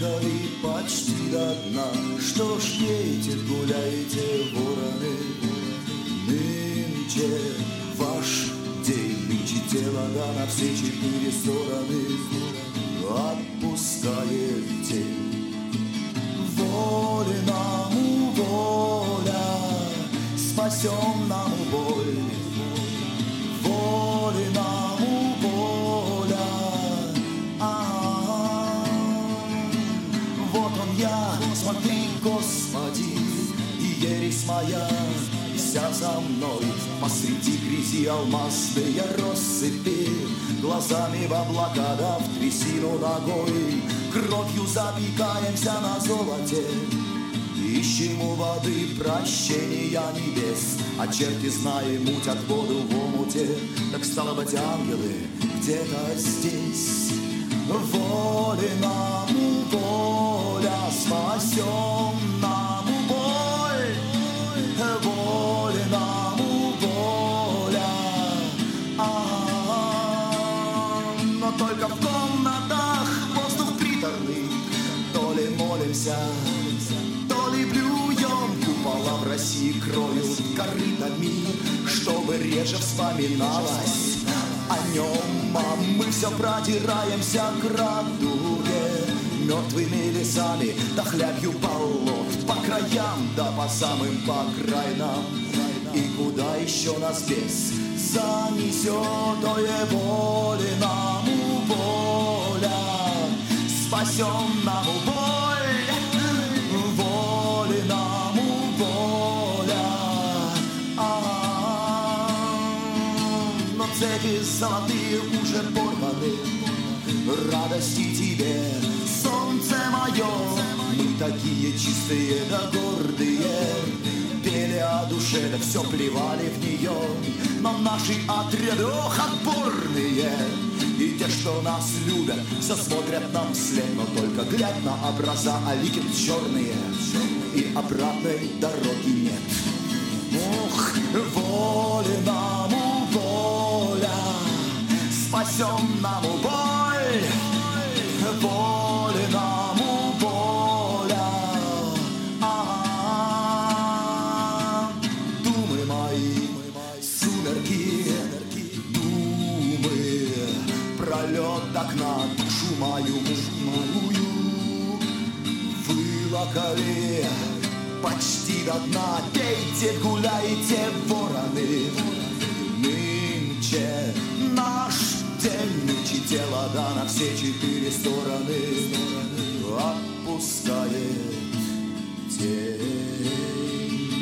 выплакали почти до дна. Что ж пейте, гуляйте, вороны, нынче ваш день, нынче тело да на все четыре стороны отпускает тень. Воленому воля, спасем нам боль. Воленому воля, вот он я, смотри, Господи, и ересь моя вся за мной. Посреди грязи алмазные россыпи, глазами в облака да в трясину ногой. Кровью запекаемся на золоте, ищем у воды прощения небес. А черти, зная, мутят воду в омуте. Так стало быть, ангелы где-то здесь. Воленому воля, спасем нам боль. Воленому воля, но только в комнатах воздух приторный. То ли молимся, то ли блюем, купола в России кроют корытами, чтобы реже вспоминалось о нем. А мы все продираемся к радуге мертвыми лесами, да хлябью болот по краям, да по самым по крайнам. И куда еще нас бес занесет, ой, воленому воля, спасем нам боль. Воленому воля, но цепи золотые уже порваны. Радости тебе, солнце мое, мы такие чистые да гордые. Пели о душе, да все плевали в нее. Но наши отряды, ох, отборные. И те, что нас любят, все смотрят нам вслед. Но только глядь на образа, а лики черные, и обратной дороги нет. Ох, воленому воля, спасем нам боль. Воленому воля, думы мои, сумерки, думы, пролет окна, душу мою мужскую вылокали почти до дна. Пейте, гуляйте, вороны, нынче наш день, нынче тело да на все четыре стороны отпускает тень.